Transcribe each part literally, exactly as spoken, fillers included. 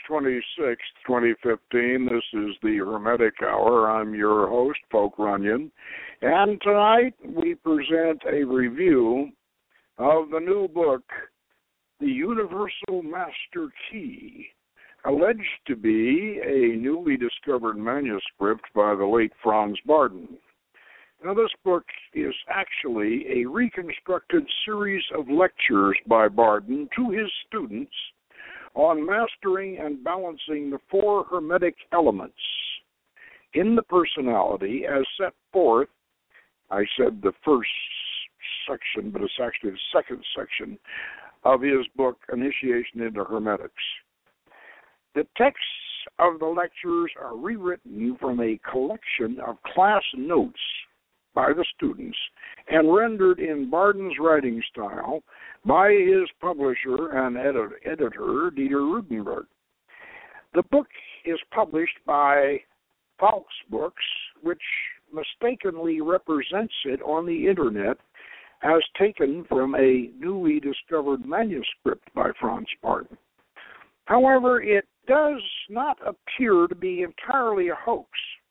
twenty-sixth, twenty fifteen. This is the Hermetic Hour. I'm your host, Poke Runyon. And tonight we present a review of the new book, The Universal Master Key, alleged to be a newly discovered manuscript by the late Franz Bardon. Now, this book is actually a reconstructed series of lectures by Bardon to his students on mastering and balancing the four Hermetic elements in the personality as set forth. I said the first section, but it's actually the second section of his book, Initiation into Hermetics. The texts of the lectures are rewritten from a collection of class notes by the students and rendered in Bardon's writing style by his publisher and edit- editor, Dieter Rudenberg. The book is published by Falx Books, which mistakenly represents it on the Internet as taken from a newly discovered manuscript by Franz Bardon. However, it does not appear to be entirely a hoax.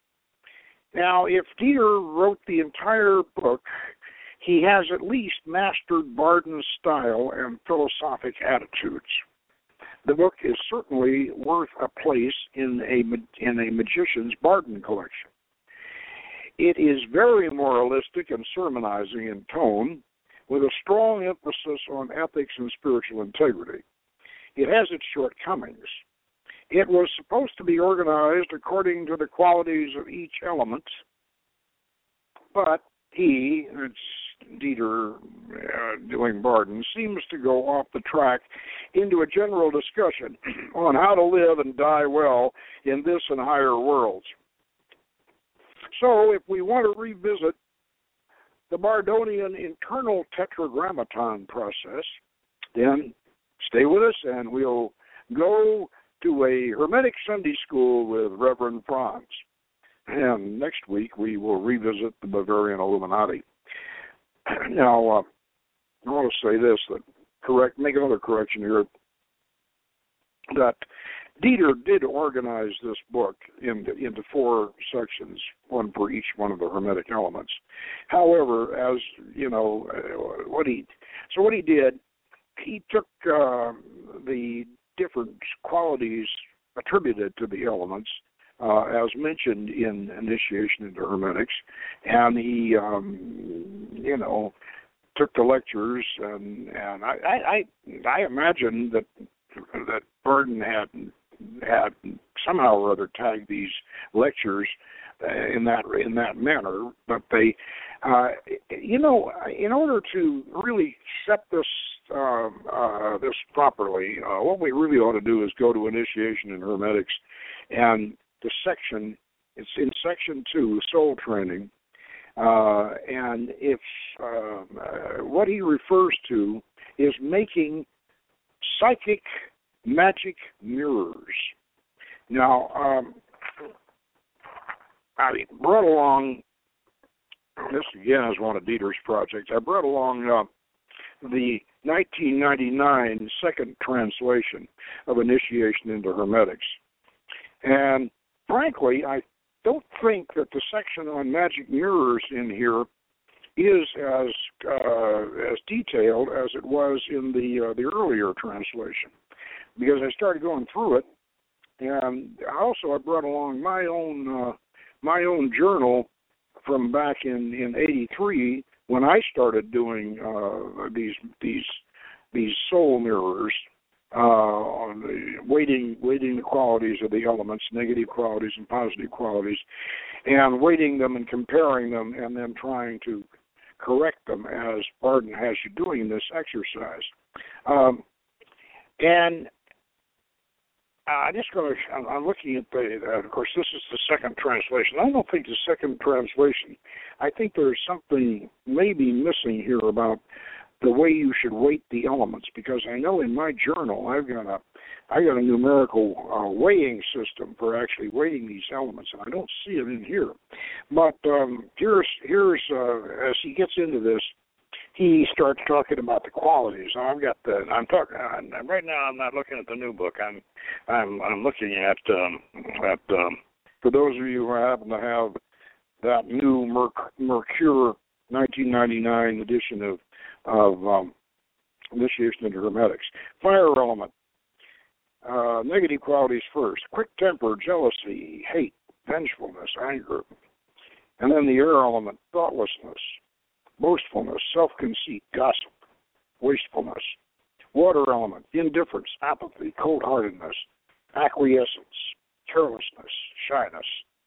Now, if Dieter wrote the entire book, he has at least mastered Bardon's style and philosophic attitudes. The book is certainly worth a place in a, in a magician's Bardon collection. It is very moralistic and sermonizing in tone, with a strong emphasis on ethics and spiritual integrity. It has its shortcomings. It was supposed to be organized according to the qualities of each element, but he, it's Dieter uh, doing Bardon, seems to go off the track into a general discussion on how to live and die well in this and higher worlds. So if we want to revisit the Bardonian internal tetragrammaton process, then stay with us and we'll go to a Hermetic Sunday School with Reverend Franz. And next week we will revisit the Bavarian Illuminati. Now, uh, I want to say this, that correct, make another correction here, that Dieter did organize this book into, into four sections, one for each one of the Hermetic elements. However, as you know, uh, what he so what he did, he took uh, the different qualities attributed to the elements, uh, as mentioned in Initiation into Hermetics, and he, um, you know, took the lectures, and and I I, I imagine that that Bardon had had somehow or other tagged these lectures uh, in that in that manner, but they, uh, you know, in order to really set this uh, uh, this properly, uh, what we really ought to do is go to Initiation in Hermetics, and the section, it's in section two, Soul Training, uh, and it's uh, uh, what he refers to is making psychic magic mirrors. Now, um, I brought along, this again is one of Dieter's projects, I brought along uh, the nineteen ninety-nine second translation of Initiation into Hermetics. And frankly, I don't think that the section on magic mirrors in here is as uh, as detailed as it was in the uh, the earlier translation, because I started going through it, and also I brought along my own uh, my own journal from back in in eighty-three when I started doing uh, these these these soul mirrors, uh, on the weighting weighting the qualities of the elements, negative qualities and positive qualities, and weighting them and comparing them, and then trying to correct them as Bardon has you doing this exercise. Um, and I'm just going to, I'm looking at the, uh, of course, this is the second translation. I don't think the second translation, I think there's something maybe missing here about the way you should weight the elements, because I know in my journal I've got a, I got a numerical uh, weighing system for actually weighting these elements, and I don't see it in here. But um, here's, here's uh, as he gets into this, he starts talking about the qualities. Now, I've got the. I'm talking right now. I'm not looking at the new book. I'm, I'm, I'm looking at um, at. Um, for those of you who happen to have that new Merc- Mercure nineteen ninety-nine edition of of um, Initiation into Hermetics, fire element. Uh, negative qualities first: quick temper, jealousy, hate, vengefulness, anger, and then the air element: thoughtlessness, boastfulness, self-conceit, gossip, wastefulness. Water element: indifference, apathy, cold-heartedness, acquiescence, carelessness, shyness,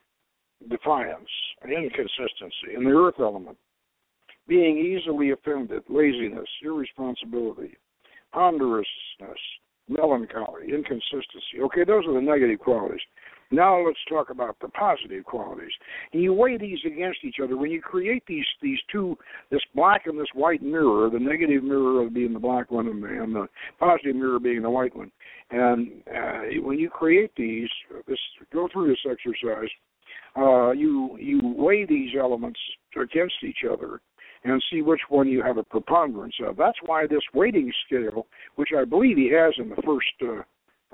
defiance, inconsistency. And the earth element: being easily offended, laziness, irresponsibility, ponderousness, melancholy, inconsistency. Okay, those are the negative qualities. Now let's talk about the positive qualities. And you weigh these against each other. When you create these these two, this black and this white mirror, the negative mirror being the black one and the, and the positive mirror being the white one, and uh, when you create these, this go through this exercise, uh, you you weigh these elements against each other and see which one you have a preponderance of. That's why this weighting scale, which I believe he has in the first. Uh,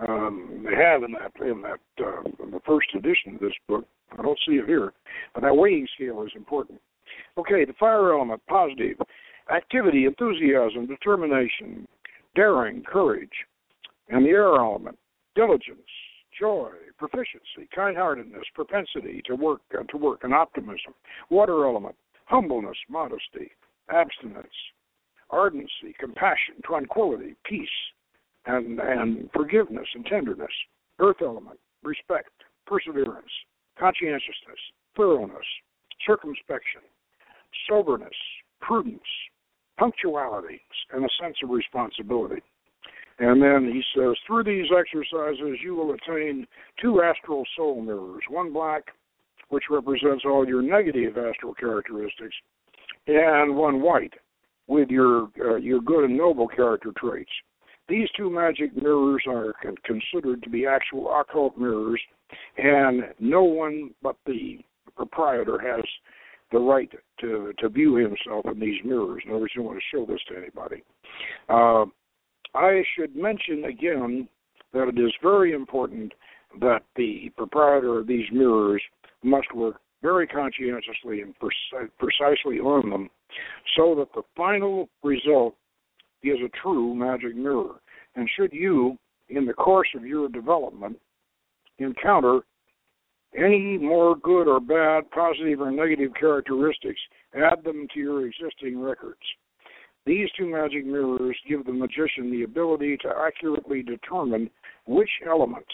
Um, they have in that in that uh, in the first edition of this book. I don't see it here, but that weighing scale is important. Okay, the fire element: positive activity, enthusiasm, determination, daring, courage, and the air element: diligence, joy, proficiency, kind-heartedness, propensity to work uh, to work, and optimism. Water element: humbleness, modesty, abstinence, ardency, compassion, tranquility, peace, And, and forgiveness and tenderness. Earth element: respect, perseverance, conscientiousness, thoroughness, circumspection, soberness, prudence, punctuality, and a sense of responsibility. And then he says, through these exercises, you will attain two astral soul mirrors, one black, which represents all your negative astral characteristics, and one white, with your uh, your good and noble character traits. These two magic mirrors are considered to be actual occult mirrors, and no one but the proprietor has the right to, to view himself in these mirrors. In other words, you don't want to show this to anybody. Uh, I should mention again that it is very important that the proprietor of these mirrors must work very conscientiously and precise, precisely on them so that the final result is a true magic mirror. And should you, in the course of your development, encounter any more good or bad, positive or negative characteristics, add them to your existing records. These two magic mirrors give the magician the ability to accurately determine which element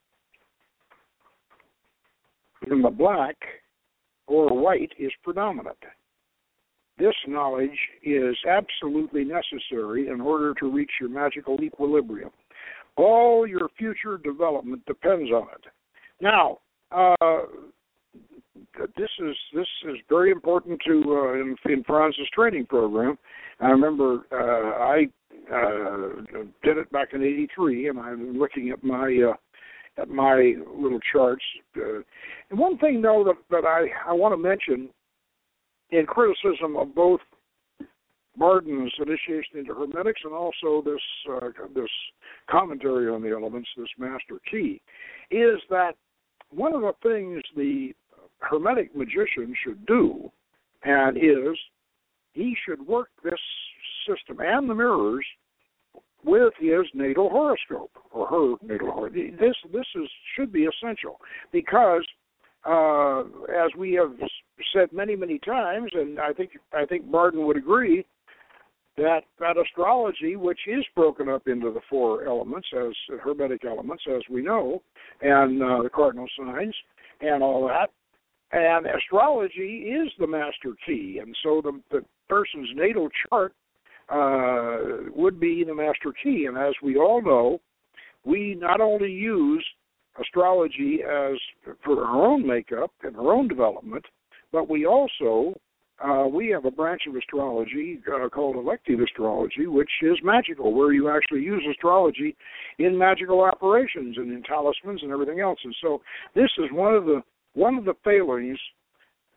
in the black or white is predominant. This knowledge is absolutely necessary in order to reach your magical equilibrium. All your future development depends on it. Now, uh, this is this is very important to uh, in, in Franz's training program. I remember uh, I uh, did it back in eighty-three, and I'm looking at my uh, at my little charts. Uh, and one thing, though, that, that I, I want to mention in criticism of both Barden's Initiation into Hermetics and also this uh, this commentary on the elements, this Master Key, is that one of the things the Hermetic magician should do, and is, he should work this system and the mirrors with his natal horoscope, or her natal horoscope. This, this is, should be essential, because Uh, as we have said many, many times, and I think I think Barden would agree, that, that astrology, which is broken up into the four elements, as Hermetic elements, as we know, and uh, the cardinal signs, and all that, and astrology is the master key, and so the, the person's natal chart uh, would be the master key, and as we all know, we not only use astrology as for our own makeup and our own development, but we also uh, we have a branch of astrology uh, called elective astrology, which is magical, where you actually use astrology in magical operations and in talismans and everything else. And so this is one of the one of the failings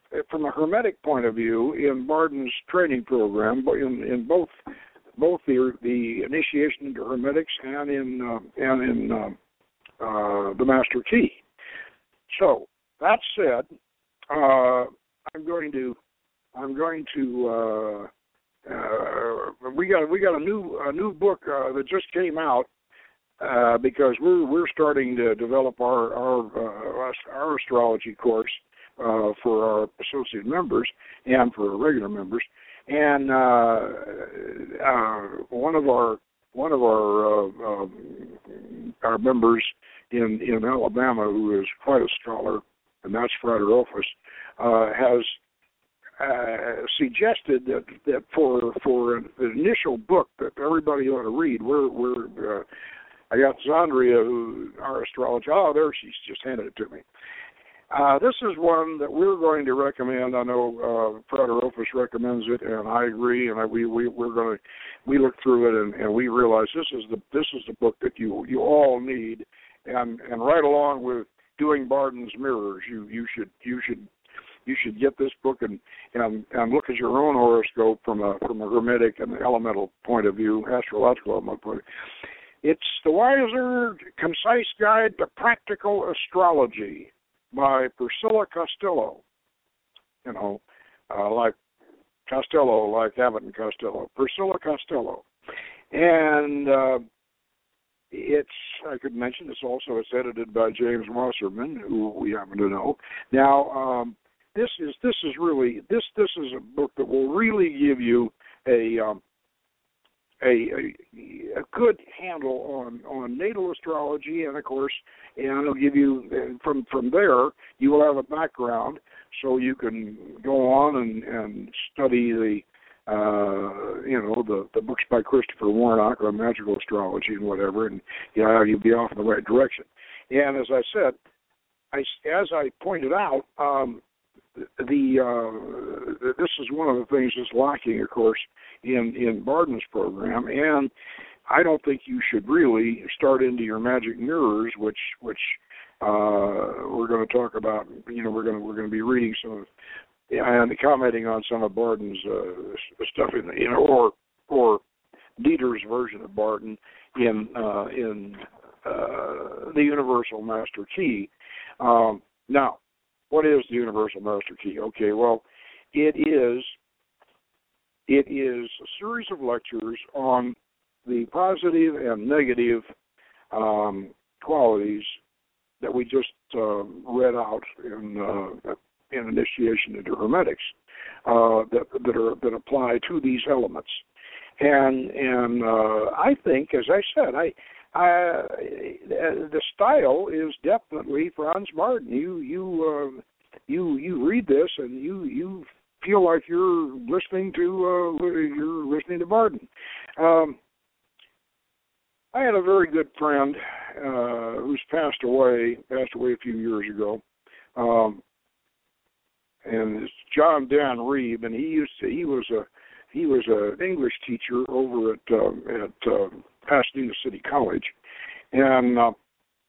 from a Hermetic point of view, in Barden's training program, in, in both both the the initiation into Hermetics and in uh, and in uh, uh, the Master Key. So that said, uh, I'm going to I'm going to uh, uh, we got we got a new a new book uh, that just came out. Uh, because we're we're starting to develop our our uh, our astrology course uh, for our associate members and for our regular members, and uh, uh, one of our one of our uh, um, our members in in Alabama, who is quite a scholar, and that's Frater Opus, uh, has uh, suggested that that for for an initial book that everybody ought to read, we're we're uh, I got Zandria, who our astrologer. Oh, there she's just handed it to me. Uh, this is one that we're going to recommend. I know uh, Frater Opus recommends it, and I agree. And I, we we we're going to we look through it, and, and we realize this is the this is the book that you you all need. And and right along with doing Barden's Mirrors, you you should you should you should get this book and and, and look at your own horoscope from a from a Hermetic and elemental point of view, astrological elemental point of view. It's The Wiser, Concise Guide to Practical Astrology by Priscilla Costello. You know, uh, like Costello, like Abbott and Costello. Priscilla Costello. And uh, it's, I could mention, it's also it's edited by James Wasserman, who we happen to know. Now, um, this is this is really, this this is a book that will really give you a... Um, A, a, a good handle on, on natal astrology, and of course, and it'll give you from from there you will have a background, so you can go on and, and study the uh, you know the, the books by Christopher Warnock on magical astrology and whatever, and you know you'll be off in the right direction. And as I said, I, as I pointed out, um, the uh, this is one of the things that's lacking, of course, in, in Barden's program, and I don't think you should really start into your magic mirrors, which which uh, we're going to talk about. You know, we're going to we're going to be reading some of, and commenting on some of Barden's uh, stuff in the, you know, or or Dieter's version of Barden in uh, in uh, the Universal Master Key. Um, now. What is the Universal Master Key? Okay, well, it is it is a series of lectures on the positive and negative um, qualities that we just uh, read out in uh, in initiation into Hermetics uh, that that are that apply to these elements, and and uh, I think, as I said, I. Uh, the style is definitely Franz Barden. You you uh, you you read this and you you feel like you're listening to uh, you're listening to Barden. Um, I had a very good friend uh, who's passed away passed away a few years ago, um, and it's John Dan Reeb, and he used to he was a he was an English teacher over at um, at uh, Pasadena City College, and uh,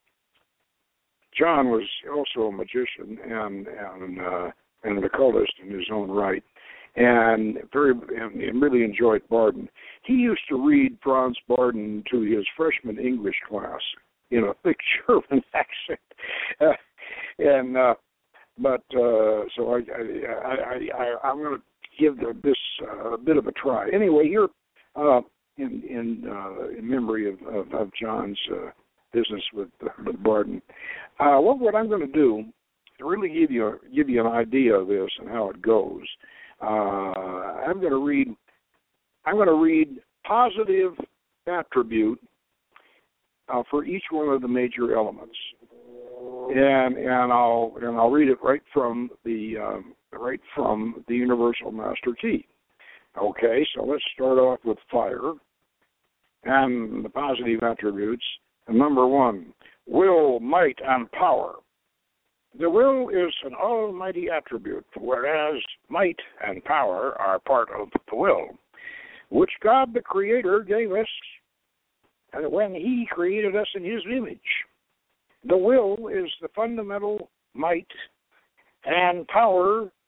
John was also a magician and and uh, and an occultist in his own right, and very and, and really enjoyed Barden. He used to read Franz Barden to his freshman English class in a thick German accent, uh, and uh, but uh, so I I, I, I I'm going to give the, this uh, a bit of a try. Anyway, here. Uh, In in, uh, in memory of, of, of John's uh, business with, with Barden, uh, what what I'm going to do to really give you a, give you an idea of this and how it goes. Uh, I'm going to read I'm going to read positive attribute uh, for each one of the major elements, and and I'll and I'll read it right from the um, right from the Universal Master Key. Okay, so let's start off with fire and the positive attributes. And number one, will, might, and power. The will is an almighty attribute, whereas might and power are part of the will, which God the Creator gave us when He created us in His image. The will is the fundamental might and power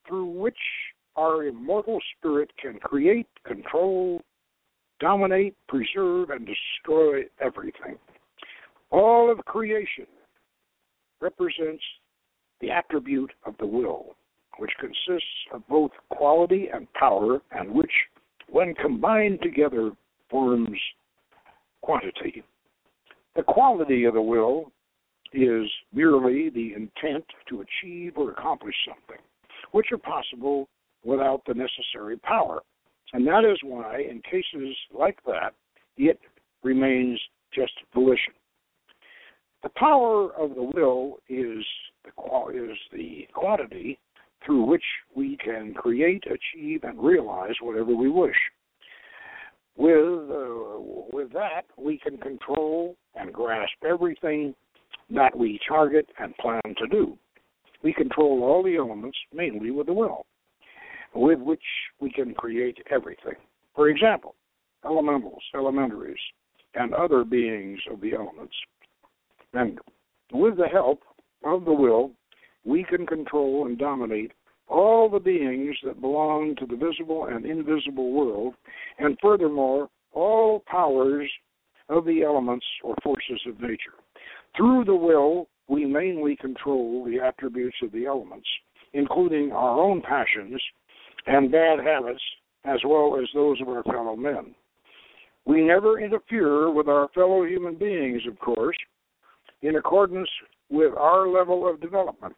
through which our immortal spirit can create, control, dominate, preserve, and destroy everything. All of creation represents the attribute of the will, which consists of both quality and power, and which, when combined together, forms quantity. The quality of the will is merely the intent to achieve or accomplish something, which are possible without the necessary power. And that is why, in cases like that, it remains just volition. The power of the will is the, is the quantity through which we can create, achieve, and realize whatever we wish. With, uh, with that, we can control and grasp everything that we target and plan to do. We control all the elements, mainly with the will, with which we can create everything. For example, elementals, elementaries, and other beings of the elements. And with the help of the will, we can control and dominate all the beings that belong to the visible and invisible world, and furthermore, all powers of the elements or forces of nature. Through the will, we mainly control the attributes of the elements, including our own passions and bad habits, as well as those of our fellow men. We never interfere with our fellow human beings, of course, in accordance with our level of development.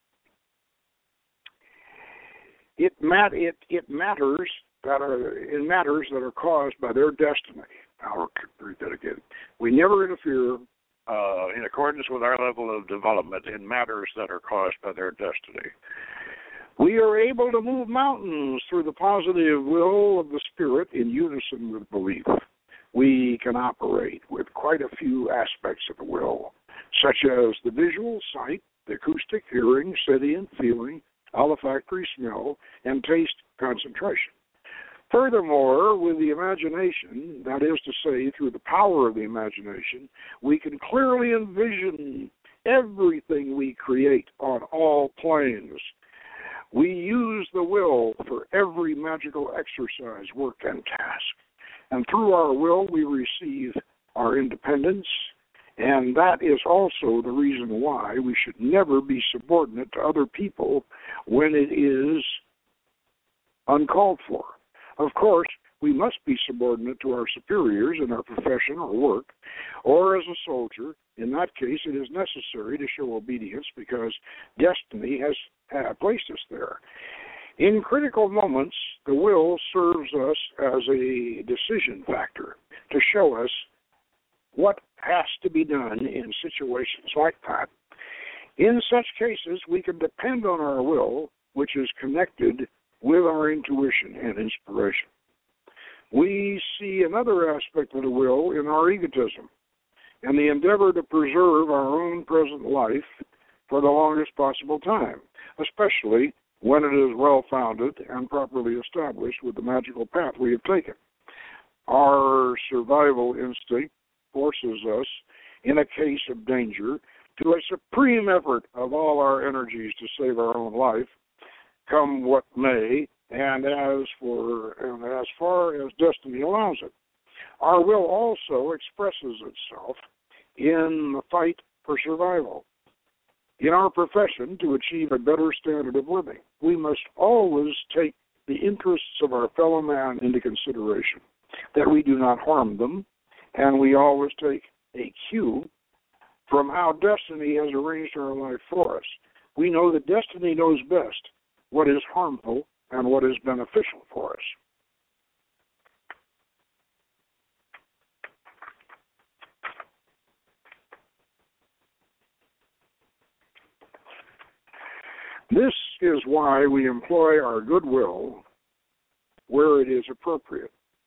It, mat- it, it matters that are in matters that are caused by their destiny. I'll read that again. We never interfere uh, in accordance with our level of development in matters that are caused by their destiny. We are able to move mountains through the positive will of the Spirit in unison with belief. We can operate with quite a few aspects of the will, such as the visual, sight, the acoustic, hearing, sentient, feeling, olfactory, smell, and taste concentration. Furthermore, with the imagination, that is to say, through the power of the imagination, we can clearly envision everything we create on all planes. We use the will for every magical exercise, work, and task. And through our will, we receive our independence, and that is also the reason why we should never be subordinate to other people when it is uncalled for. Of course, we must be subordinate to our superiors in our profession or work, or as a soldier. In that case, it is necessary to show obedience because destiny has uh, placed us there. In critical moments, the will serves us as a decision factor to show us what has to be done in situations like that. In such cases, we can depend on our will, which is connected with our intuition and inspiration. We see another aspect of the will in our egotism and the endeavor to preserve our own present life for the longest possible time, especially when it is well-founded and properly established with the magical path we have taken. Our survival instinct forces us, in a case of danger, to a supreme effort of all our energies to save our own life, come what may, and as for and as far as destiny allows it. Our will also expresses itself in the fight for survival. In our profession, to achieve a better standard of living, we must always take the interests of our fellow man into consideration, that we do not harm them, and we always take a cue from how destiny has arranged our life for us. We know that destiny knows best what is harmful and what is beneficial for us. This is why we employ our goodwill where it is appropriate,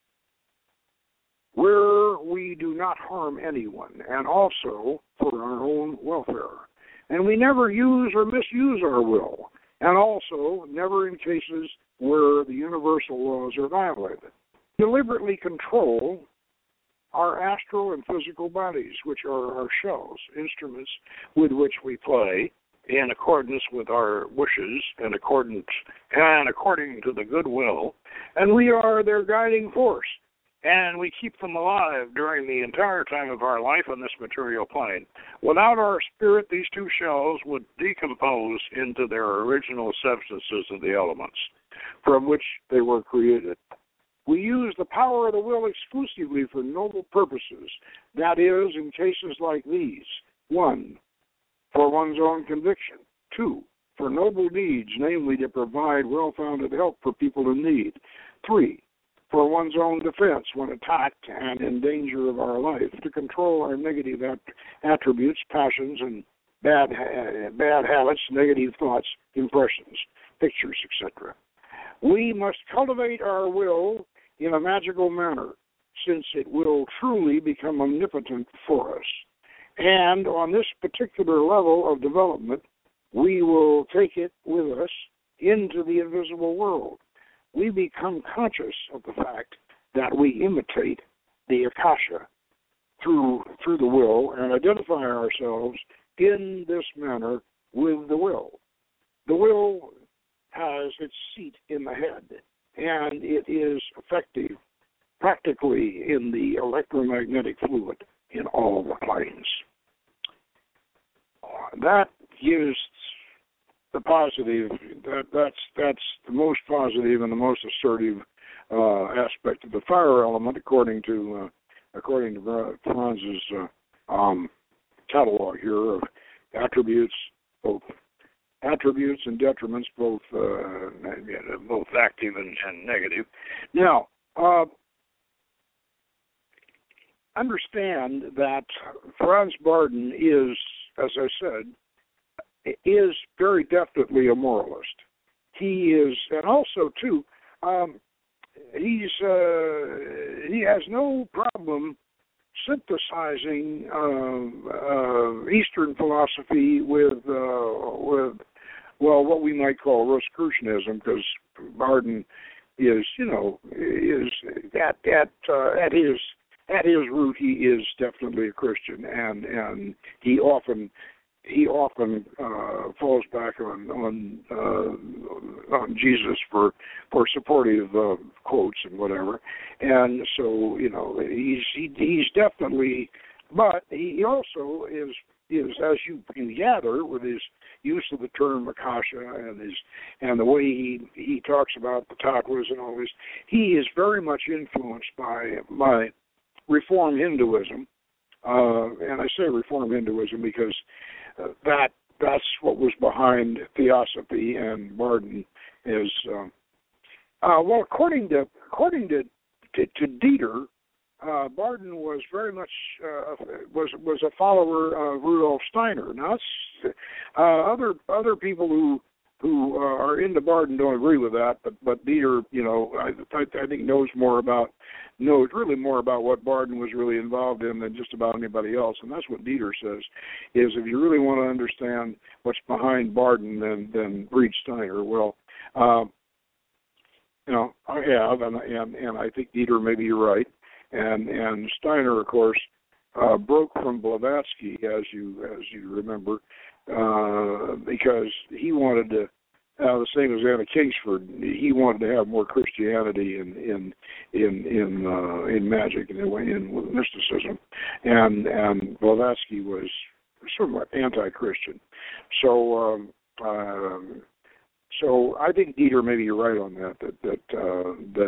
where we do not harm anyone, and also for our own welfare. And we never use or misuse our will, and also never in cases where the universal laws are violated. Deliberately control our astral and physical bodies, which are our shells, instruments with which we play, in accordance with our wishes and accordance and according to the good will, and we are their guiding force. And we keep them alive during the entire time of our life on this material plane. Without our spirit, these two shells would decompose into their original substances of the elements from which they were created. We use the power of the will exclusively for noble purposes. That is, in cases like these: one, for one's own conviction; two, for noble deeds, namely to provide well-founded help for people in need; three, for one's own defense when attacked and in danger of our life, to control our negative at- attributes, passions, and bad ha- bad habits, negative thoughts, impressions, pictures, et cetera. We must cultivate our will in a magical manner, since it will truly become omnipotent for us. And on this particular level of development, we will take it with us into the invisible world. We become conscious of the fact that we imitate the Akasha through through the will and identify ourselves in this manner with the will. The will has its seat in the head, and it is effective practically in the electromagnetic fluid in all the planes. That gives the positive, that, that's that's the most positive and the most assertive uh, aspect of the fire element, according to uh, according to Franz's uh, um, catalog here of attributes, both attributes and detriments, both uh, both active and, and negative. Now, uh, understand that Franz Bardon is, as I said, is very definitely a moralist. He is, and also too, um, he's uh, he has no problem synthesizing uh, uh, Eastern philosophy with uh, with well, what we might call Rosicrucianism, because Bardon is, you know, is at at uh, at his at his root, he is definitely a Christian, and and he often. He often uh, falls back on on, uh, on Jesus for for supportive uh, quotes and whatever, and so you know he's he, he's definitely, but he also is is as you can gather with his use of the term Akasha and his and the way he he talks about the tattvas and all this, he is very much influenced by by Reform Hinduism, uh, and I say Reform Hinduism because Uh, that that's what was behind Theosophy, and Bardon is uh, uh, well, according to according to to, to Dieter, uh, Bardon was very much uh, was was a follower of Rudolf Steiner. Now, it's, uh, other other people who who uh, are into Bardon don't agree with that, but but Dieter, you know, I, I think knows more about knows really more about what Bardon was really involved in than just about anybody else, and that's what Dieter says. Is if you really want to understand what's behind Bardon, then then read Steiner. Well, uh, you know, I have, and and and I think Dieter, maybe you're right, and and Steiner, of course, uh, broke from Blavatsky, as you as you remember. Uh, because he wanted to, uh, the same as Anna Kingsford, he wanted to have more Christianity in in in in, uh, in magic and in, in mysticism, and and Blavatsky was somewhat anti-Christian. So um, um, so I think Dieter, maybe you're right on that. That that uh, that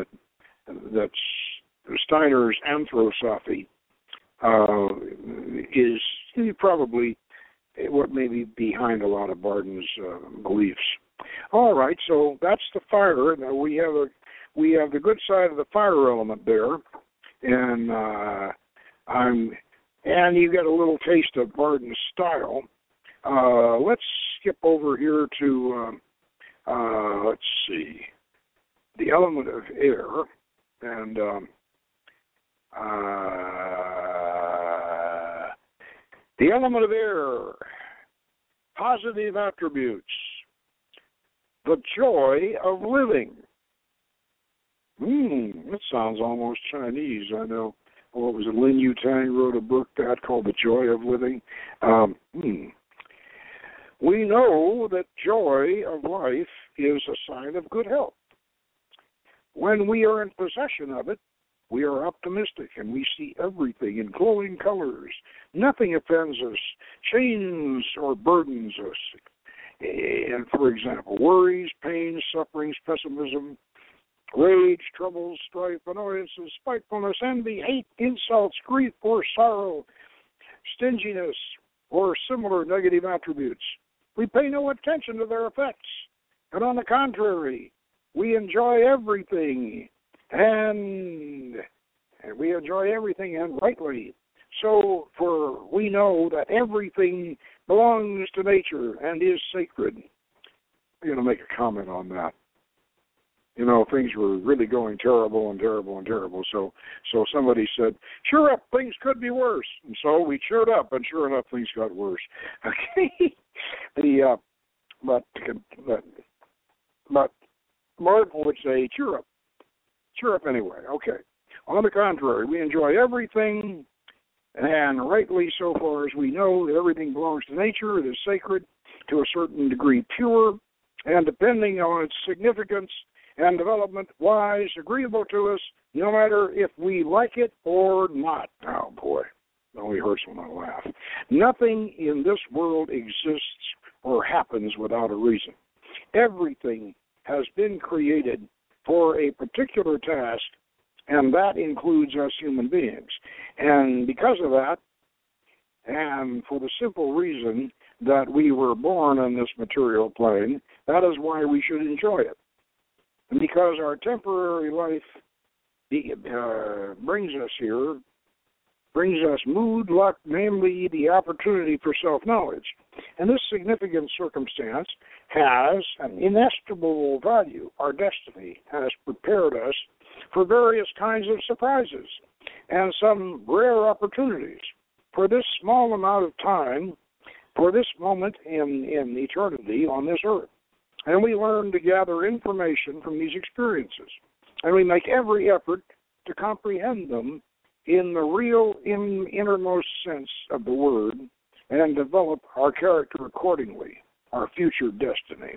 that's Steiner's Anthroposophy uh, is probably what may be behind a lot of Bardon's uh, beliefs. All right, so that's the fire. Now we have a we have the good side of the fire element there, and uh, I'm and you get a little taste of Bardon's style. Uh, let's skip over here to uh, uh, let's see the element of air, and um, uh, the element of air, positive attributes, the joy of living. Hmm, that sounds almost Chinese. I know. What was it? Lin Yutang wrote a book that called The Joy of Living. Um, hmm. We know that joy of life is a sign of good health. When we are in possession of it, we are optimistic and we see everything in glowing colors. Nothing offends us, chains or burdens us. And for example, worries, pains, sufferings, pessimism, rage, troubles, strife, annoyances, spitefulness, envy, hate, insults, grief or sorrow, stinginess, or similar negative attributes. We pay no attention to their effects, and on the contrary, we enjoy everything, and, and we enjoy everything and rightly. So, for we know that everything belongs to nature and is sacred. I'm going to make a comment on that. You know, things were really going terrible and terrible and terrible. So so somebody said, cheer up, things could be worse. And so we cheered up, and sure enough, things got worse. Okay? the, uh, but, but, but Martin would say, cheer up. Cheer up anyway. Okay. On the contrary, we enjoy everything, and rightly so far as we know that everything belongs to nature. It is sacred, to a certain degree pure, and depending on its significance and development, wise, agreeable to us, no matter if we like it or not. Oh, boy, it only hurts when I laugh. Nothing in this world exists or happens without a reason. Everything has been created for a particular task, and that includes us human beings. And because of that, and for the simple reason that we were born on this material plane, that is why we should enjoy it. And because our temporary life uh, brings us here, brings us mood, luck, namely the opportunity for self-knowledge. And this significant circumstance has an inestimable value. Our destiny has prepared us for various kinds of surprises and some rare opportunities. For this small amount of time, for this moment in, in eternity on this earth. And we learn to gather information from these experiences. And we make every effort to comprehend them in the real in, innermost sense of the word and develop our character accordingly, our future destiny.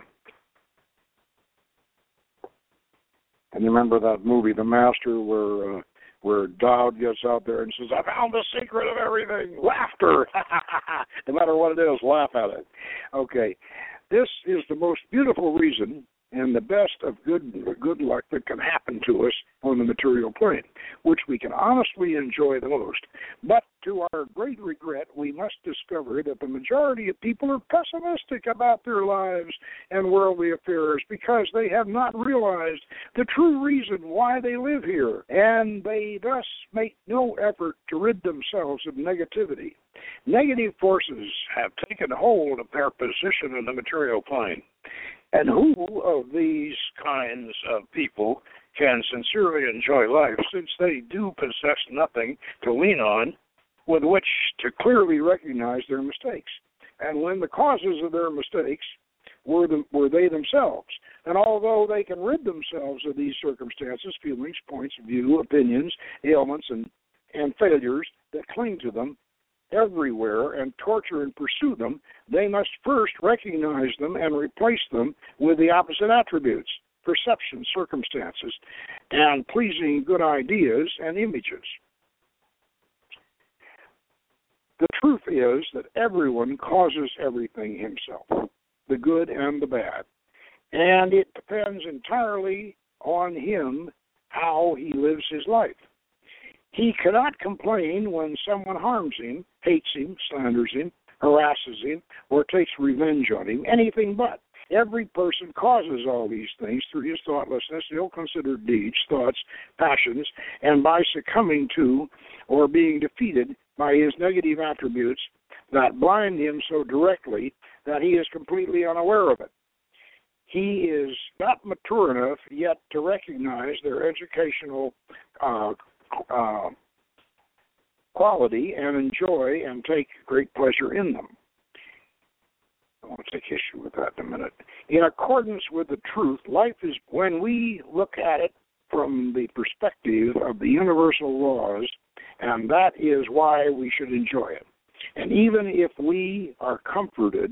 And you remember that movie, The Master, where uh, where Dowd gets out there and says, I found the secret of everything. Laughter. No matter what it is, laugh at it. Okay. This is the most beautiful reason and the best of good good luck that can happen to us on the material plane, which we can honestly enjoy the most. But to our great regret, we must discover that the majority of people are pessimistic about their lives and worldly affairs because they have not realized the true reason why they live here, and they thus make no effort to rid themselves of negativity. Negative forces have taken hold of their position in the material plane. And who of these kinds of people can sincerely enjoy life, since they do possess nothing to lean on with which to clearly recognize their mistakes? And when the causes of their mistakes were, the, were they themselves. And although they can rid themselves of these circumstances, feelings, points of view, opinions, ailments, and, and failures that cling to them, everywhere and torture and pursue them, they must first recognize them and replace them with the opposite attributes, perceptions, circumstances, and pleasing good ideas and images. The truth is that everyone causes everything himself, the good and the bad, and it depends entirely on him how he lives his life. He cannot complain when someone harms him, hates him, slanders him, harasses him, or takes revenge on him, anything but. Every person causes all these things through his thoughtlessness, ill-considered deeds, thoughts, passions, and by succumbing to or being defeated by his negative attributes that blind him so directly that he is completely unaware of it. He is not mature enough yet to recognize their educational uh, Uh, quality and enjoy and take great pleasure in them. I want to take issue with that in a minute. In accordance with the truth, life is, when we look at it from the perspective of the universal laws, and that is why we should enjoy it. And even if we are comforted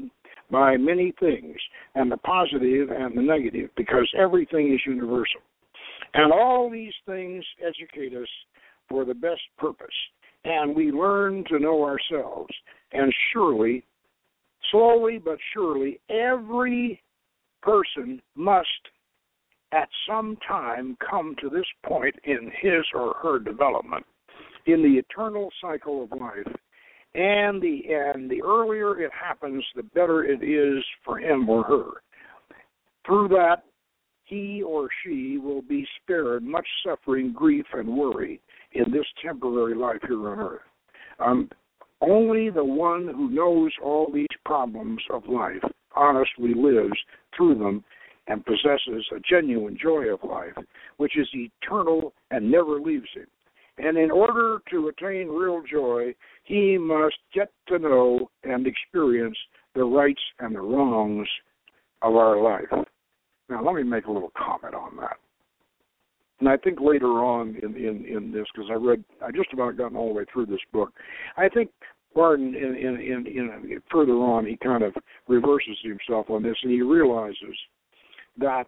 by many things, and the positive and the negative, because everything is universal. And all these things educate us for the best purpose, and we learn to know ourselves. And surely, slowly but surely, every person must at some time come to this point in his or her development in the eternal cycle of life. And the and the earlier it happens, the better it is for him or her. Through that, he or she will be spared much suffering, grief, and worry in this temporary life here on earth. Um, only the one who knows all these problems of life honestly lives through them and possesses a genuine joy of life, which is eternal and never leaves him. And in order to attain real joy, he must get to know and experience the rights and the wrongs of our life. Now, let me make a little comment on that. And I think later on in, in, in this, because I read, I just about gotten all the way through this book, I think Barton, in, in, in, in, further on, he kind of reverses himself on this, and he realizes that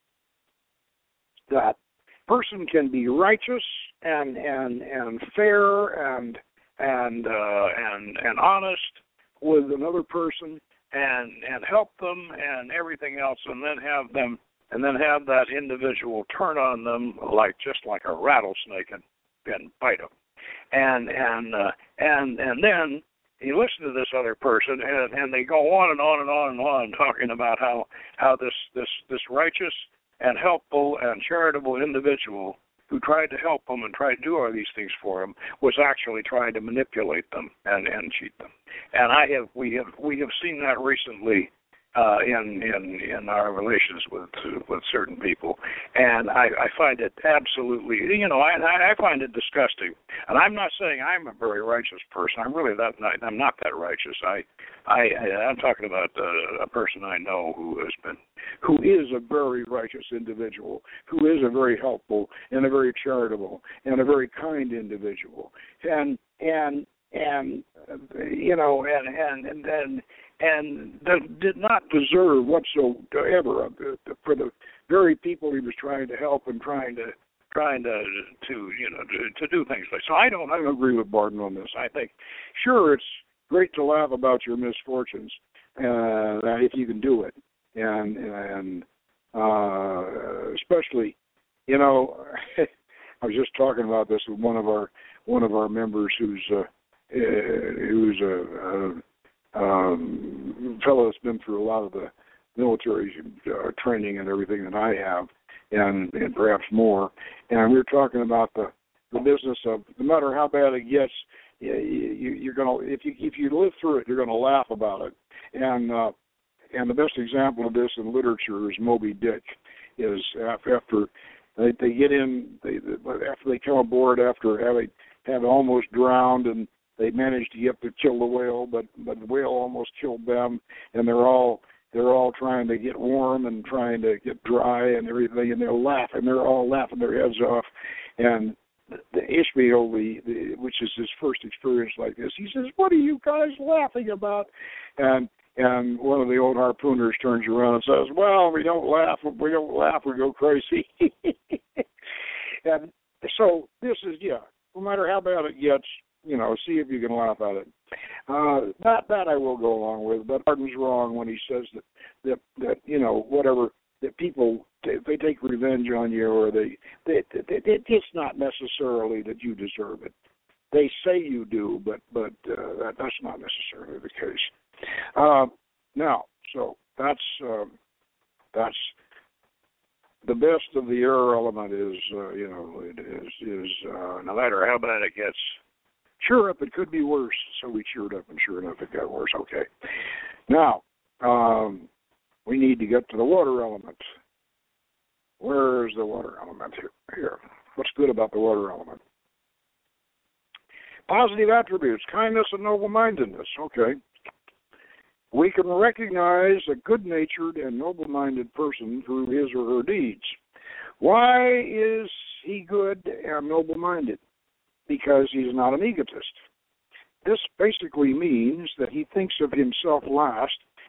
that person can be righteous and and and fair and and uh, and and honest with another person and and help them and everything else, and then have them and then have that individual turn on them like just like a rattlesnake and, and bite them, and and uh, and and then you listen to this other person and, and they go on and on and on and on talking about how how this this this righteous and helpful and charitable individual who tried to help them and tried to do all these things for them was actually trying to manipulate them and, and cheat them. And I have we have we have seen that recently uh, in in in our relations with with certain people, and I, I find it absolutely, you know, I I find it disgusting. And I'm not saying I'm a very righteous person. I'm really that not, I'm not that righteous. I I I'm talking about uh, a person I know who has been who is a very righteous individual, who is a very helpful and a very charitable and a very kind individual, and and and you know and and and and, and did not deserve whatsoever for the very people he was trying to help and trying to trying to to you know to, to do things like. So I don't I don't agree with Barton on this. I think sure it's great to laugh about your misfortunes uh, if you can do it. And and uh, especially, you know, I was just talking about this with one of our one of our members who's uh, who's a, a um, fellow that's been through a lot of the military uh, training and everything that I have, and, and perhaps more. And we were talking about the, the business of no matter how bad it gets, you, you, you're gonna if you if you live through it, you're gonna laugh about it. And uh, And the best example of this in literature is Moby Dick. Is after they, they get in, they, after they come aboard, after having have almost drowned, and they manage to get to kill the whale, but but the whale almost killed them, and they're all they're all trying to get warm and trying to get dry and everything, and they're laughing, they're all laughing their heads off, and the Ishmael, the, the which is his first experience like this, he says, "What are you guys laughing about?" And And one of the old harpooners turns around and says, "Well, we don't laugh. We don't laugh. We go crazy." And so this is, yeah, no matter how bad it gets, you know, see if you can laugh at it. Uh, that that I will go along with. But Barton's wrong when he says that that that you know whatever that people if they take revenge on you or they, they, they, they it's not necessarily that you deserve it. They say you do, but but uh, that, that's not necessarily the case. Uh, now, so that's uh, that's the best of the air element is uh, you know it is is uh, no matter how bad it gets. Sure up, it could be worse. So we cheered up, and sure enough, it got worse. Okay. Now um, we need to get to the water element. Where is the water element here? Here. What's good about the water element? Positive attributes: kindness and noble-mindedness. Okay. We can recognize a good-natured and noble-minded person through his or her deeds. Why is he good and noble-minded? Because he's not an egotist. This basically means that he thinks of himself last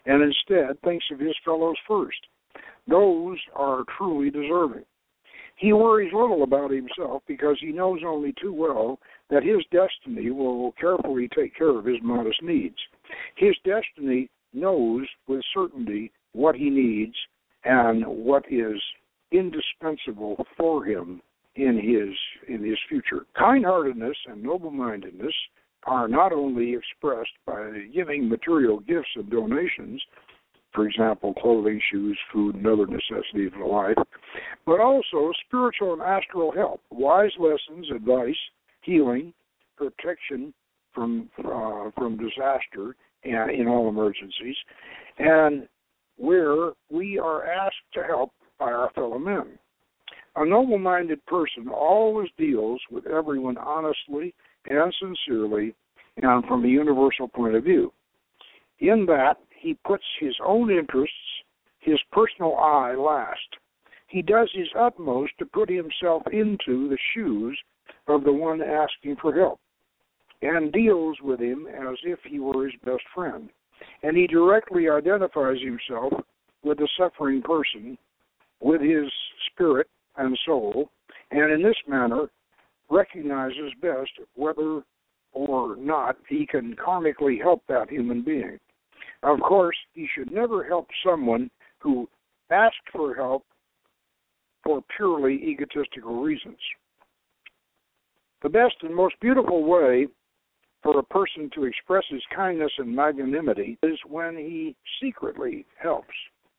and instead thinks of his fellows first. Those are truly deserving. He worries little about himself because he knows only too well that his destiny will carefully take care of his modest needs. His destiny knows with certainty what he needs and what is indispensable for him in his in his future. Kind-heartedness and noble-mindedness are not only expressed by giving material gifts and donations, for example, clothing, shoes, food, and other necessities of life, but also spiritual and astral help, wise lessons, advice, healing, protection from uh, from disaster and in all emergencies, and where we are asked to help by our fellow men. A noble-minded person always deals with everyone honestly and sincerely and from a universal point of view. In that, he puts his own interests, his personal I last. He does his utmost to put himself into the shoes of the one asking for help and deals with him as if he were his best friend. And he directly identifies himself with the suffering person, with his spirit and soul, and in this manner recognizes best whether or not he can karmically help that human being. Of course, he should never help someone who asked for help for purely egotistical reasons. The best and most beautiful way for a person to express his kindness and magnanimity is when he secretly helps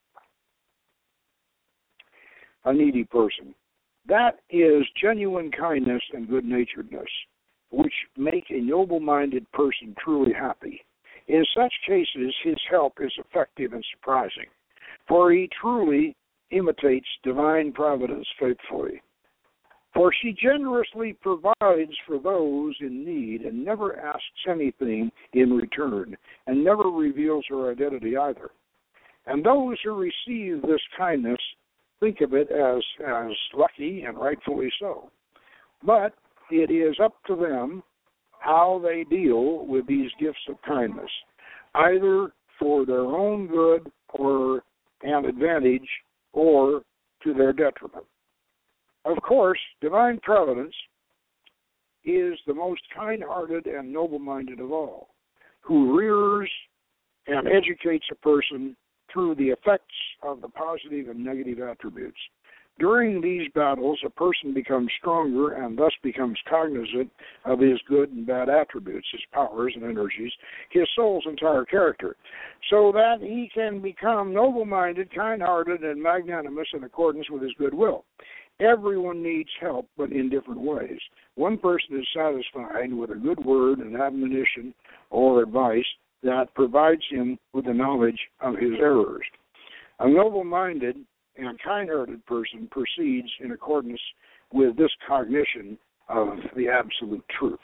a needy person. That is genuine kindness and good-naturedness, which make a noble-minded person truly happy. In such cases, his help is effective and surprising, for he truly imitates divine providence faithfully. For she generously provides for those in need and never asks anything in return, and never reveals her identity either. And those who receive this kindness think of it as, as lucky, and rightfully so. But it is up to them how they deal with these gifts of kindness, either for their own good or an advantage or to their detriment. Of course, divine providence is the most kind-hearted and noble-minded of all, who rears and educates a person through the effects of the positive and negative attributes. During these battles, a person becomes stronger and thus becomes cognizant of his good and bad attributes, his powers and energies, his soul's entire character, so that he can become noble-minded, kind-hearted, and magnanimous in accordance with his good will. Everyone needs help, but in different ways. One person is satisfied with a good word and admonition or advice that provides him with the knowledge of his errors. A noble-minded and kind-hearted person proceeds in accordance with this cognition of the absolute truth.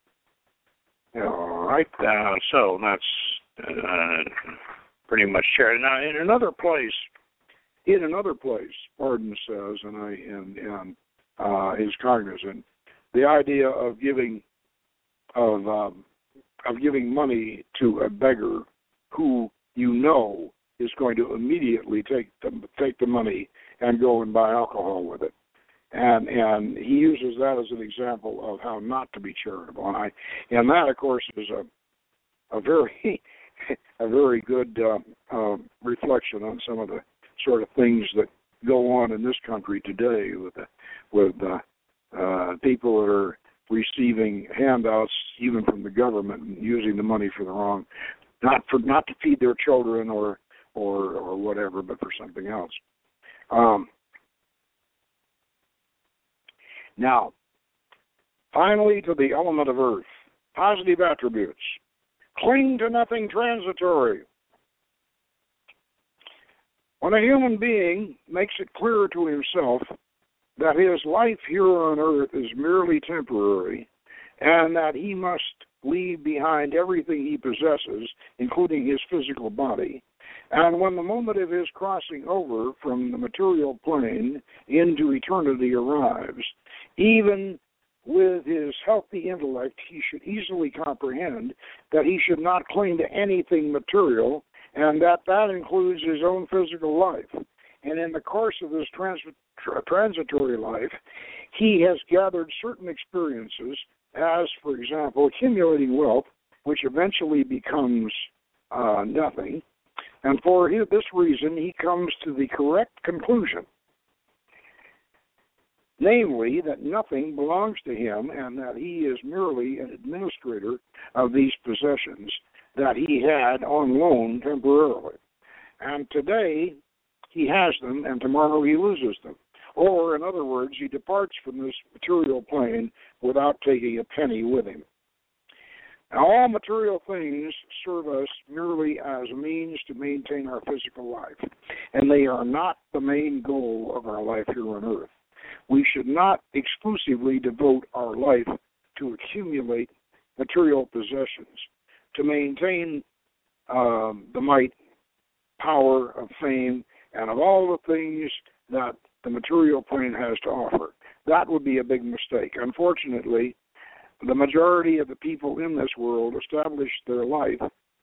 All right, uh, so that's uh, pretty much shared. Now, in another place, in another place, Arden says, and I and, and uh, is cognizant, the idea of giving of um, of giving money to a beggar who you know is going to immediately take the, take the money and go and buy alcohol with it. And and he uses that as an example of how not to be charitable. And I and that, of course, is a a very a very good uh, uh, reflection on some of the sort of things that go on in this country today with the, with uh, uh, people that are receiving handouts even from the government and using the money for the wrong, not for not to feed their children or or or whatever, but for something else. Um, now, finally, to the element of earth, positive attributes. Cling to nothing transitory. When a human being makes it clear to himself that his life here on earth is merely temporary and that he must leave behind everything he possesses, including his physical body, and when the moment of his crossing over from the material plane into eternity arrives, even with his healthy intellect, he should easily comprehend that he should not cling to anything material and that that includes his own physical life. And in the course of his trans- tra- transitory life, he has gathered certain experiences, as, for example, accumulating wealth, which eventually becomes uh, nothing. And for this reason, he comes to the correct conclusion, namely that nothing belongs to him and that he is merely an administrator of these possessions that he had on loan temporarily. And today, he has them, and tomorrow he loses them. Or, in other words, he departs from this material plane without taking a penny with him. Now, all material things serve us merely as a means to maintain our physical life, and they are not the main goal of our life here on earth. We should not exclusively devote our life to accumulate material possessions, to maintain um, the might, power of fame, and of all the things that the material plane has to offer. That would be a big mistake. Unfortunately, the majority of the people in this world establish their life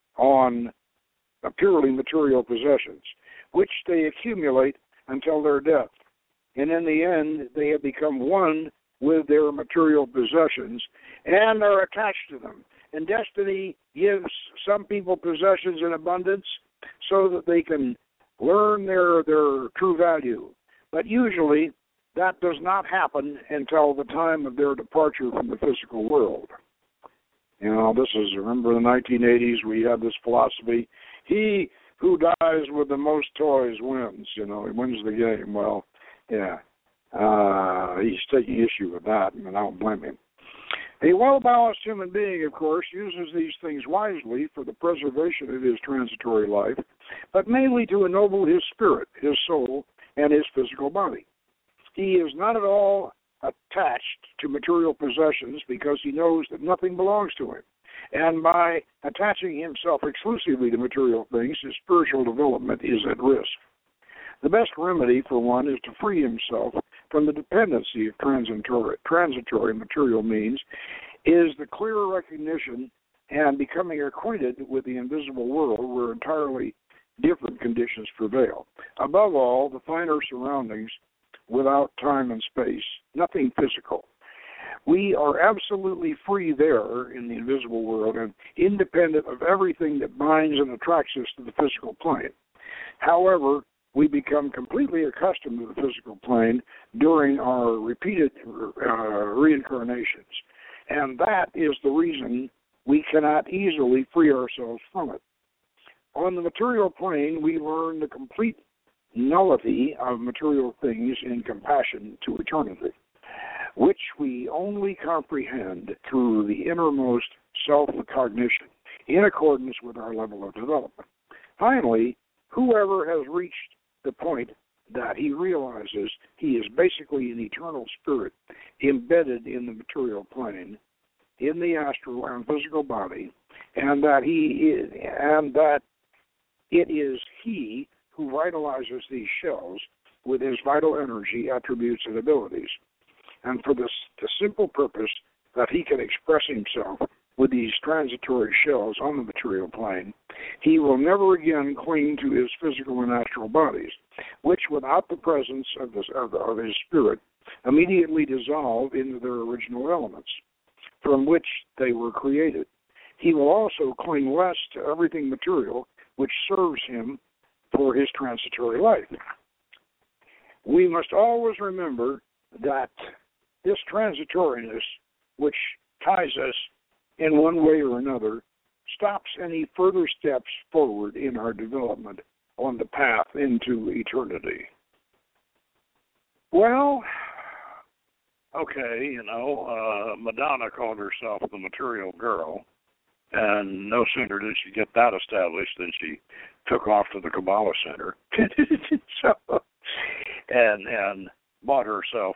on purely material possessions, which they accumulate until their death. And in the end, they have become one with their material possessions and are attached to them. And destiny gives some people possessions in abundance so that they can learn their, their true value. But usually, that does not happen until the time of their departure from the physical world. You know, this is, remember the nineteen eighties, we had this philosophy, he who dies with the most toys wins, you know, he wins the game. Well, yeah, uh, he's taking issue with that, and I don't blame him. A well-balanced human being, of course, uses these things wisely for the preservation of his transitory life, but mainly to ennoble his spirit, his soul, and his physical body. He is not at all attached to material possessions because he knows that nothing belongs to him. And by attaching himself exclusively to material things, his spiritual development is at risk. The best remedy for one is to free himself from the dependency of transitory, transitory material means, is the clear recognition and becoming acquainted with the invisible world where entirely different conditions prevail. Above all, the finer surroundings without time and space, nothing physical. We are absolutely free there in the invisible world and independent of everything that binds and attracts us to the physical plane. However, we become completely accustomed to the physical plane during our repeated uh, reincarnations. And that is the reason we cannot easily free ourselves from it. On the material plane, we learn the complete nullity of material things in comparison to eternity, which we only comprehend through the innermost self-cognition in accordance with our level of development. Finally, whoever has reached the point that he realizes he is basically an eternal spirit embedded in the material plane, in the astral and physical body, and that he is, and that it is he who vitalizes these shells with his vital energy, attributes, and abilities, and for this, the simple purpose that he can express himself with these transitory shells on the material plane, he will never again cling to his physical and astral bodies, which, without the presence of, this, of, of his spirit, immediately dissolve into their original elements, from which they were created. He will also cling less to everything material which serves him for his transitory life. We must always remember that this transitoriness, which ties us in one way or another, stops any further steps forward in our development on the path into eternity. Well, okay, you know, uh, Madonna called herself the material girl, and no sooner did she get that established than she took off to the Kabbalah Center so, and and bought herself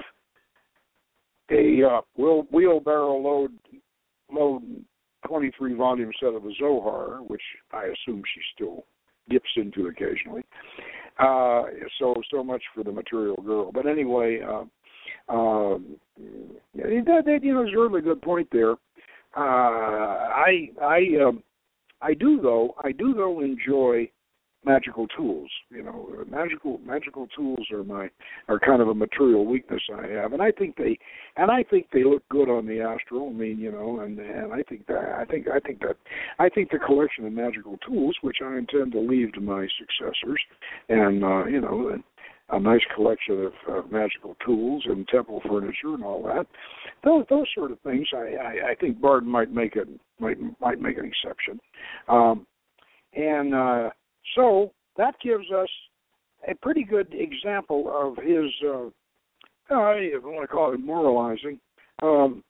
a uh, wheel, wheelbarrow load load twenty-three volume set of the Zohar, which I assume she still dips into occasionally. Uh, so so much for the material girl. But anyway, uh, uh, that, that you know is a really good point there. Uh, I I um, I do though I do though enjoy magical tools. You know, magical magical tools are my are kind of a material weakness I have, and I think they and I think they look good on the astral. I mean, you know, and and I think that I think I think that I think the collection of magical tools, which I intend to leave to my successors, and uh, you know, a nice collection of uh, magical tools and temple furniture and all that, those those sort of things, I I, I think Barden might make it might might make an exception, um, and. Uh, So that gives us a pretty good example of his, uh, uh, if you want to call it moralizing. Um,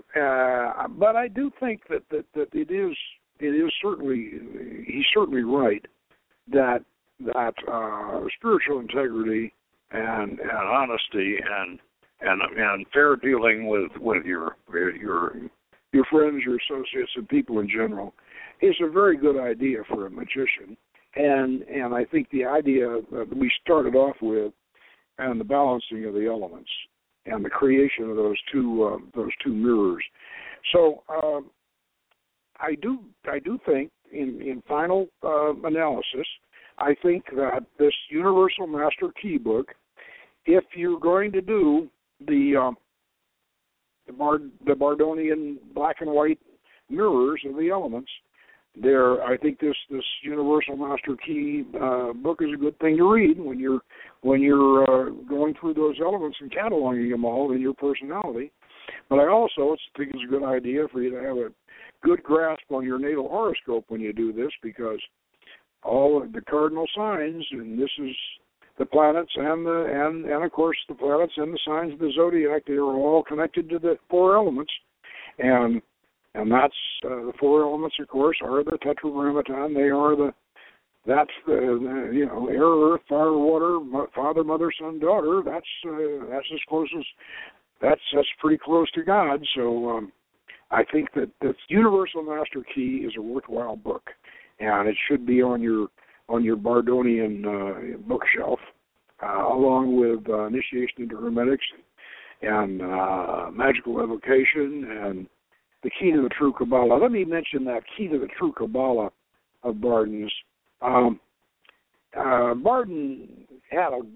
uh, but I do think that, that, that it is it is certainly he's certainly right that that uh, spiritual integrity and, and honesty and and and fair dealing with, with your your your friends, your associates, and people in general is a very good idea for a magician. And and I think the idea that we started off with, and the balancing of the elements, and the creation of those two uh, those two mirrors. So uh, I do I do think in in final uh, analysis, I think that this Universal Master Key book, if you're going to do the um, the, Bard, the Bardonian black and white mirrors of the elements. There, I think this, this Universal Master Key uh, book is a good thing to read when you're when you're uh, going through those elements and cataloging them all in your personality. But I also think it's a good idea for you to have a good grasp on your natal horoscope when you do this, because all of the cardinal signs, and this is the planets and the and, and of course the planets and the signs of the zodiac, they are all connected to the four elements, and. And that's uh, the four elements, of course, are the tetragrammaton. They are the that's the, the you know air, earth, fire, water, father, mother, son, daughter. That's uh, that's as close as that's that's pretty close to God. So um, I think that the Universal Master Key is a worthwhile book, and it should be on your on your Bardonian uh, bookshelf, uh, along with uh, Initiation into Hermetics and uh, Magical Evocation and the Key to the True Kabbalah. Let me mention that Key to the True Kabbalah of Barden's. Um, uh, Barden had a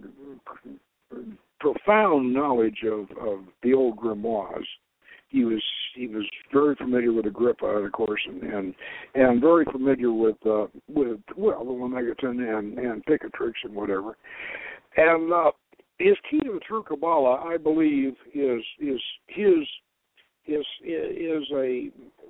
profound knowledge of, of the old grimoires. He was he was very familiar with Agrippa, of course, and and, and very familiar with uh, with well the Lemegeton and and Picatrix and whatever. And uh, his Key to the True Kabbalah, I believe, is is his. is is a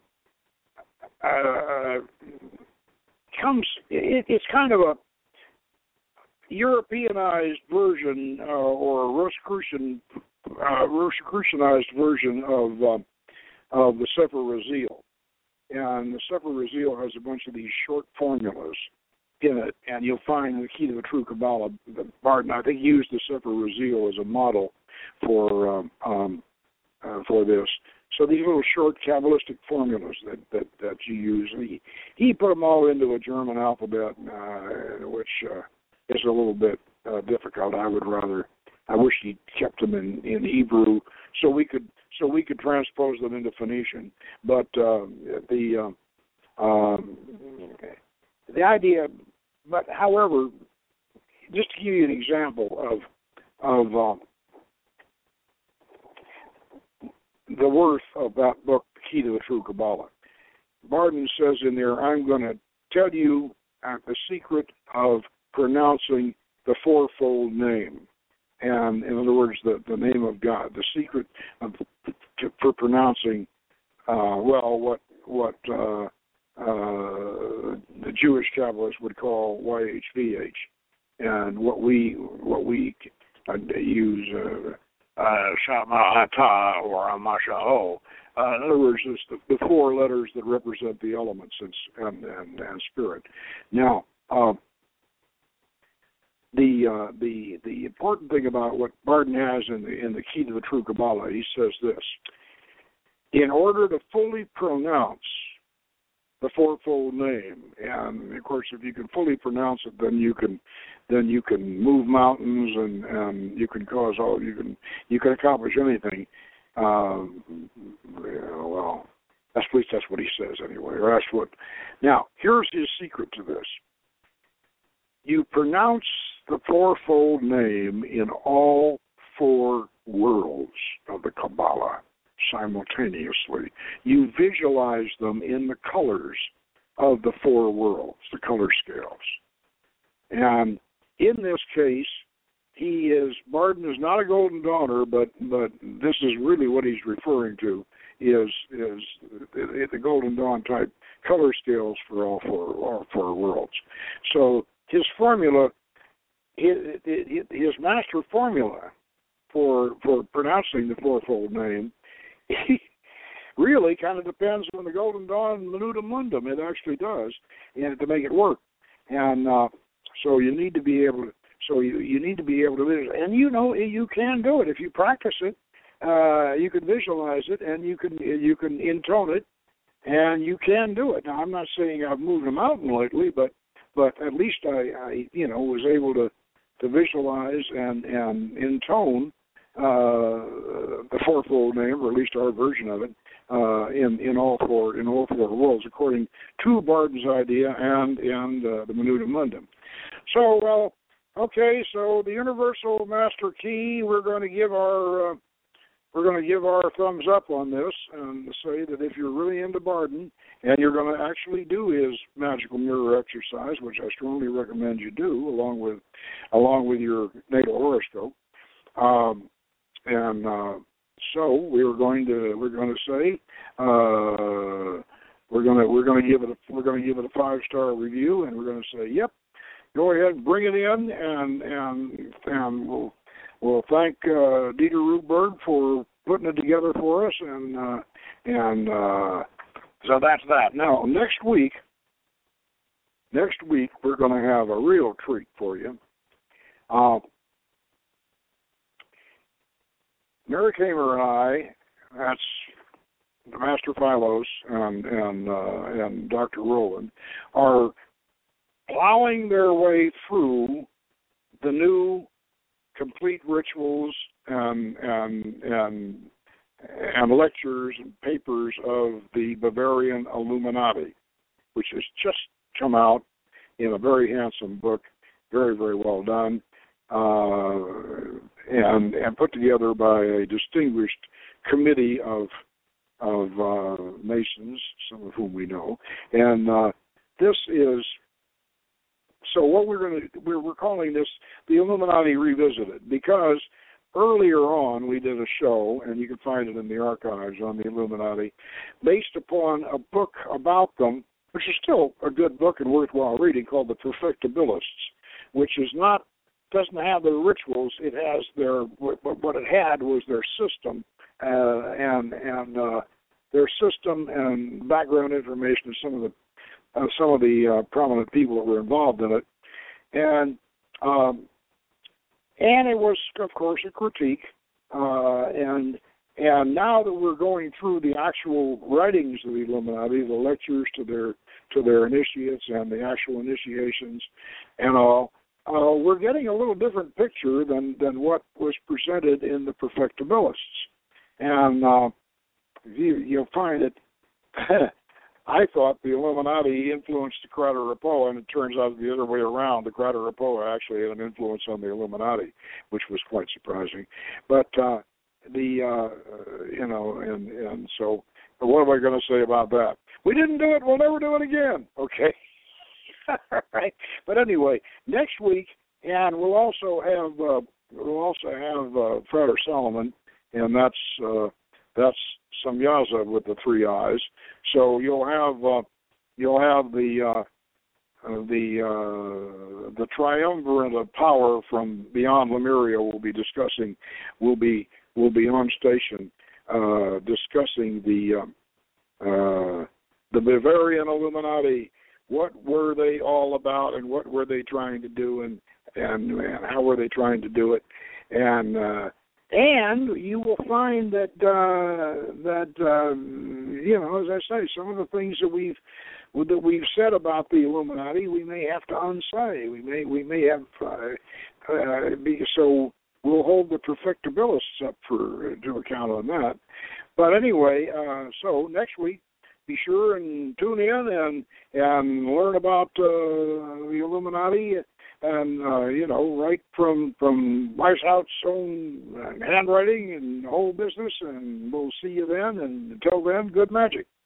uh, comes it, it's kind of a Europeanized version uh, or a Rosicrucian uh, Rosicrucianized version of uh, of the Sefer Raziel, and the Sefer Raziel has a bunch of these short formulas in it, and you'll find the Key to the True Kabbalah. Barden, I think, used the Sefer Raziel as a model for um, um, uh, for this. So these little short Kabbalistic formulas that, that, that you use, he, he put them all into a German alphabet, uh, which uh, is a little bit uh, difficult. I would rather, I wish he kept them in, in Hebrew so we could so we could transpose them into Phoenician. But uh, the uh, um, the idea, but however, just to give you an example of of uh, the worth of that book, The Key to the True Kabbalah. Barden says in there, I'm going to tell you uh, the secret of pronouncing the fourfold name. And in other words, the, the name of God, the secret of, to, for pronouncing, uh, well, what what uh, uh, the Jewish Kabbalists would call Y H V H, and what we what we uh, use. Uh, Uh, Shama-Ata or Amasha'o. Uh, in other words, it's the, the four letters that represent the elements and and, and, and spirit. Now, uh, the uh, the the important thing about what Barden has in the in the Key to the True Kabbalah, he says this: in order to fully pronounce the fourfold name, and of course, if you can fully pronounce it, then you can, then you can move mountains, and, and you can cause all you can you can accomplish anything. Um, well, that's, at least that's what he says anyway. Or that's what. Now, here's his secret to this. you pronounce the fourfold name in all four worlds of the Kabbalah simultaneously. You visualize them in the colors of the four worlds, the color scales. And in this case, he is, Barden is not a Golden Dawner, but but this is really what he's referring to, is is the Golden Dawn type color scales for all four, all four worlds. So his formula, his, his master formula for for pronouncing the fourfold name, he really kind of depends on the Golden Dawn Minuta Mundum. It actually does, and to make it work. And uh, so you need to be able to. So you, you need to be able to visualize, and you know you can do it if you practice it. Uh, you can visualize it, and you can you can intone it, and you can do it. Now I'm not saying I've moved a mountain lately, but but at least I, I you know was able to, to visualize and and intone uh, the fourfold name, or at least our version of it, uh, in in all four in all four worlds, according to Barden's idea and and uh, the Minuta Mundum. So well. Okay, so the Universal Master Key, we're going to give our uh, we're going to give our thumbs up on this and say that if you're really into Barden and you're going to actually do his magical mirror exercise, which I strongly recommend you do, along with along with your natal horoscope, um, and uh, so we're going to we're going to say uh, we're going to we're going to give it a, we're going to give it a five star review, and we're going to say yep. Go ahead and bring it in, and and and we'll we'll thank uh, Dieter Rugberg for putting it together for us, and uh, and uh, so that's that. Now next week, next week we're going to have a real treat for you. Uh, Mary Kamer and I, that's the Master Philos and and uh, and Doctor Rowland, are plowing their way through the new complete rituals and and and and lectures and papers of the Bavarian Illuminati, which has just come out in a very handsome book, very very well done, uh, and and put together by a distinguished committee of of uh, Masons, some of whom we know, and uh, this is. So what we're going to we're, we're calling this the Illuminati Revisited, because earlier on we did a show, and you can find it in the archives, on the Illuminati, based upon a book about them, which is still a good book and worthwhile reading, called The Perfectibilists, which is not doesn't have their rituals. It has their what, what it had was their system uh, and and uh, their system and background information of some of the. Uh, some of the uh, prominent people that were involved in it, and um, and it was, of course, a critique. Uh, and and now that we're going through the actual writings of the Illuminati, the lectures to their to their initiates and the actual initiations, and all, uh, we're getting a little different picture than than what was presented in the Perfectibilists, and uh, you, you'll find it. I thought the Illuminati influenced the Crater Apoa, and it turns out the other way around. The Crater Apoa actually had an influence on the Illuminati, which was quite surprising. But uh, the uh, you know, and and so, but what am I going to say about that? We didn't do it. We'll never do it again. Okay. All right. But anyway, next week, and we'll also have uh, we'll also have uh, Frater Solomon, and that's. Uh, That's Samyaza with the three eyes. So you'll have uh, you'll have the uh, uh, the uh, the triumvirate of power from beyond Lemuria. Will be discussing. Will be will be on station uh, discussing the uh, uh, the Bavarian Illuminati. What were they all about, and what were they trying to do, and and, and how were they trying to do it, and uh, And you will find that uh, that um, you know, as I say, some of the things that we've that we've said about the Illuminati, we may have to unsay. We may we may have uh, uh, be, so we'll hold the Perfectibilists up for to account on that. But anyway, uh, so next week, be sure and tune in and and learn about uh, the Illuminati. and uh, you know, right from from Weishaupt's own handwriting and the whole business. And we'll see you then. And until then, good magic.